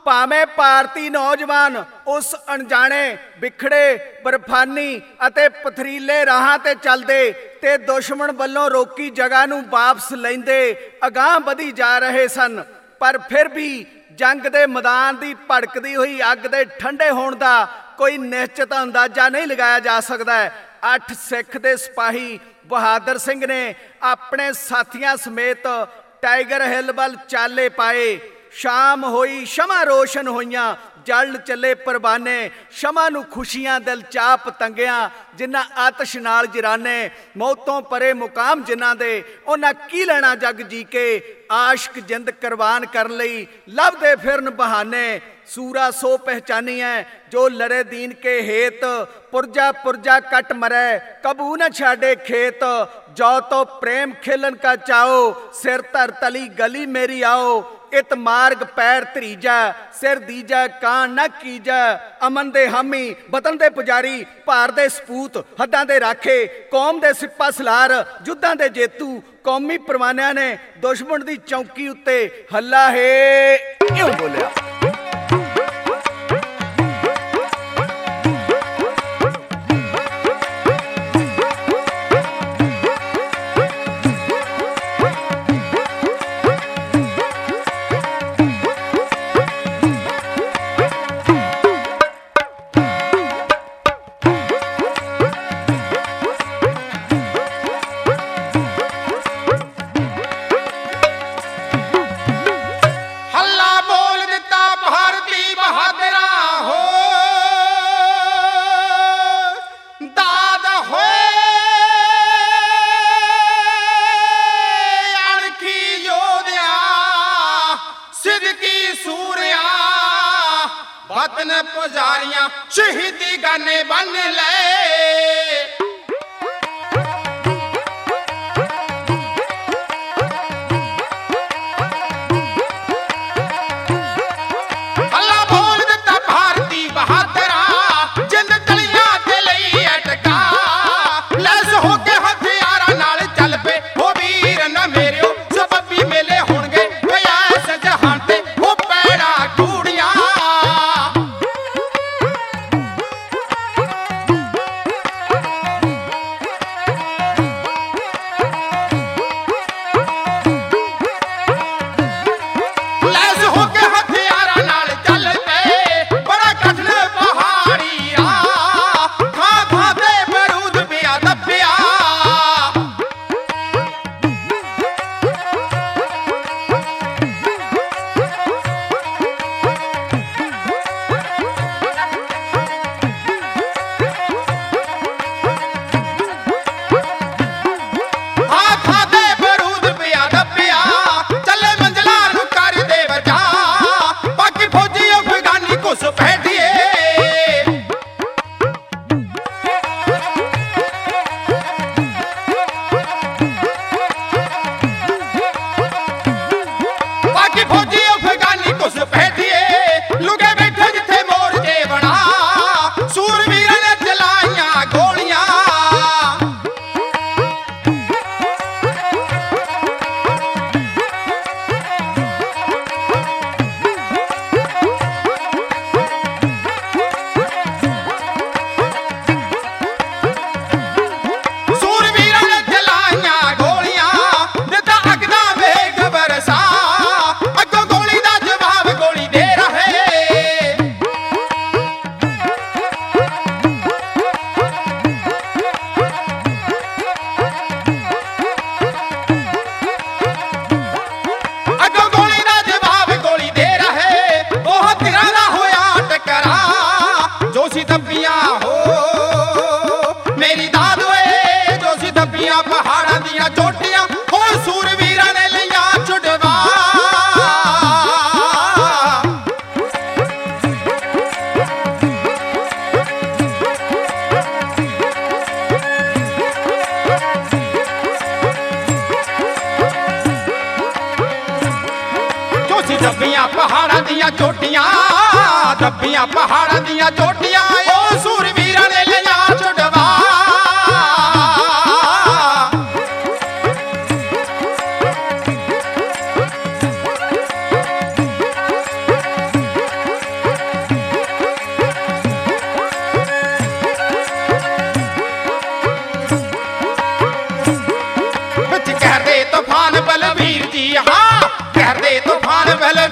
ਭਾਵੇਂ ਭਾਰਤੀ ਨੌਜਵਾਨ ਉਸ ਅਣਜਾਣੇ ਵਿਖੜੇ ਬਰਫਾਨੀ ਅਤੇ ਪਥਰੀਲੇ ਰਾਹਾਂ ਤੇ ਚੱਲਦੇ ਤੇ ਦੁਸ਼ਮਣ ਵੱਲੋਂ ਰੋਕੀ ਜਗ੍ਹਾ ਨੂੰ ਵਾਪਸ ਲੈਂਦੇ ਅਗਾਂਹ ਵਧੀ ਜਾ ਰਹੇ ਸਨ। ਪਰ ਫਿਰ ਵੀ ਜੰਗ ਦੇ ਮੈਦਾਨ ਦੀ ਭੜਕਦੀ ਹੋਈ ਅੱਗ ਦੇ ਠੰਡੇ ਹੋਣ ਦਾ ਕੋਈ ਨਿਸ਼ਚਿਤ ਅੰਦਾਜ਼ਾ ਨਹੀਂ ਲਗਾਇਆ ਜਾ ਸਕਦਾ। 8 ਸਿੱਖ ਦੇ ਸਿਪਾਹੀ ਬਹਾਦਰ ਸਿੰਘ ਨੇ ਆਪਣੇ ਸਾਥੀਆਂ ਸਮੇਤ ਟਾਈਗਰ ਹਿੱਲ ਵੱਲ ਚਾਲੇ ਪਾਏ। ਸ਼ਾਮ ਹੋਈ, ਸ਼ਮਾ ਰੋਸ਼ਨ ਹੋਈਆਂ, ਜਲ ਚੱਲੇ ਪਰਵਾਨੇ, ਸ਼ਮਾ ਨੂੰ ਖੁਸ਼ੀਆਂ ਦਿਲ ਚਾਹ ਪਤੰਗਿਆਂ, ਜਿਨ੍ਹਾਂ ਆਤਸ਼ ਨਾਲ ਜਰਾਨੇ, ਮੌਤੋਂ ਪਰੇ ਮੁਕਾਮ ਜਿਨ੍ਹਾਂ ਦੇ, ਉਹਨਾਂ ਕੀ ਲੈਣਾ ਜੱਗ ਜੀ ਕੇ, ਆਸ਼ਕ ਜਿੰਦ ਕੁਰਬਾਨ ਕਰਨ ਲਈ ਲੱਭਦੇ ਫਿਰਨ ਬਹਾਨੇ। ਸੂਰਾ ਸੋ ਪਹਿਚਾਨੀਐ ਜੋ ਲੜੇ ਦੀਨ ਕੇ ਹੇਤ, ਪੁਰਜਾ ਪੁਰਜਾ ਕੱਟ ਮਰੈ ਕਬੂ न छाड़े खेत। जो तो प्रेम खेलन का चाओ, सिर धर तली गली मेरी आओ। इत मार्ग पैर धरीजा, सिर दीजा कान न कीजा। अमन दे हामी, वतन दे पुजारी, भार दे सपूत, हद्दां दे राखे, कौम दे सिपा सलार, जुद्धां दे जेतू, कौमी परवानिਆਂ ने दुश्मन दी चौकी उत्ते हल्ला है इउं बोलिया। वतन पुजारियां शहीदी गाने बन ले। अल्लाह बोल दिता भारती बहादरा, जिंद तलियां ते लई अटका, लैस हो के हथियारां नाल चल पे ओ वीर न मेरियो, सबबी मेले होणगे ऐस जहान ते ओ पैड़ा टूड़ियां। दब्बियां पहाड़ां दियां चोटियां, दब्बियां पहाड़ां दियां चोटियां, ओ सूरवीरां ने लिया छुड़वा। ਜ਼ਹਿਰ ਦੇ ਤੂਫਾਨ ਵਹਿ